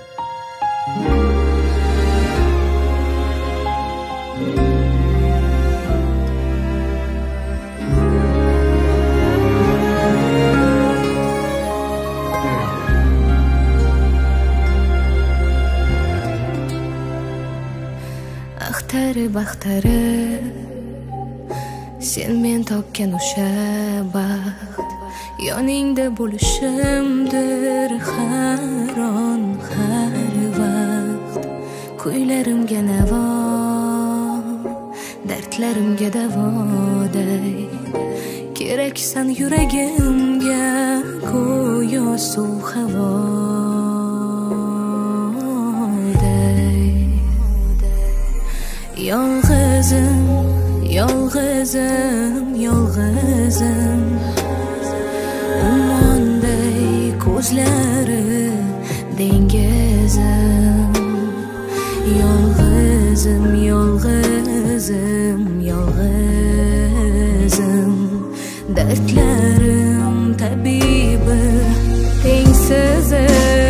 Baxtari sen men topgan o'sha baxt yoningda bo'lishimdir har on har vaqt kuylarimga navo dardlarimga davoday keraksan yuragimga go'yo suv havoday yolg'izim yolg'izim yolg'izim ummonday ko'zlari dengizim yolg'izim yolg'izim yolg'izim dardlarim tabibi tengsizim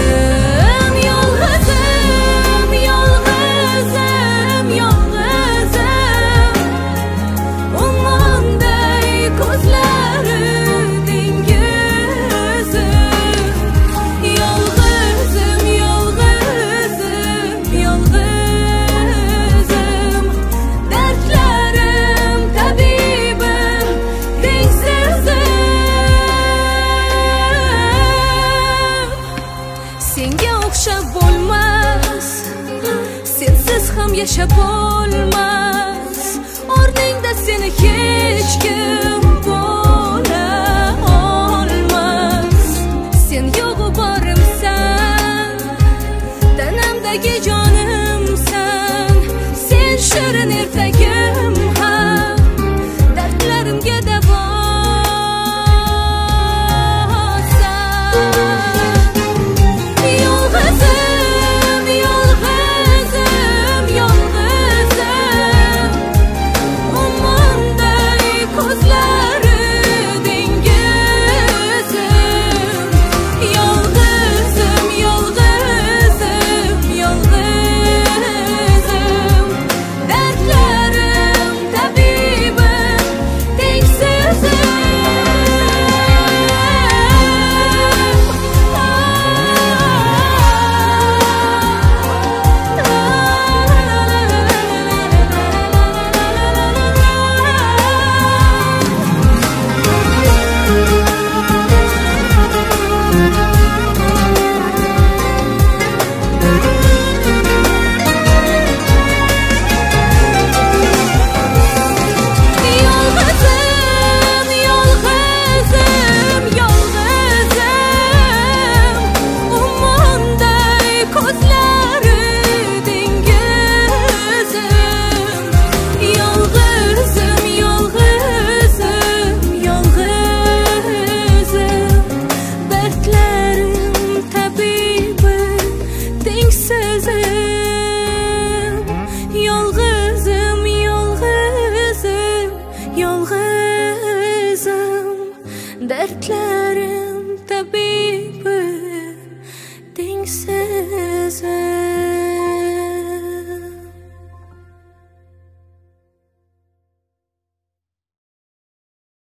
yashab olmas o'rningda seni hech kim bo'la olmas sen yo'g'u borimsan tanamdagi jonimsan sen shirin ertagim ham dardlarimga dardlar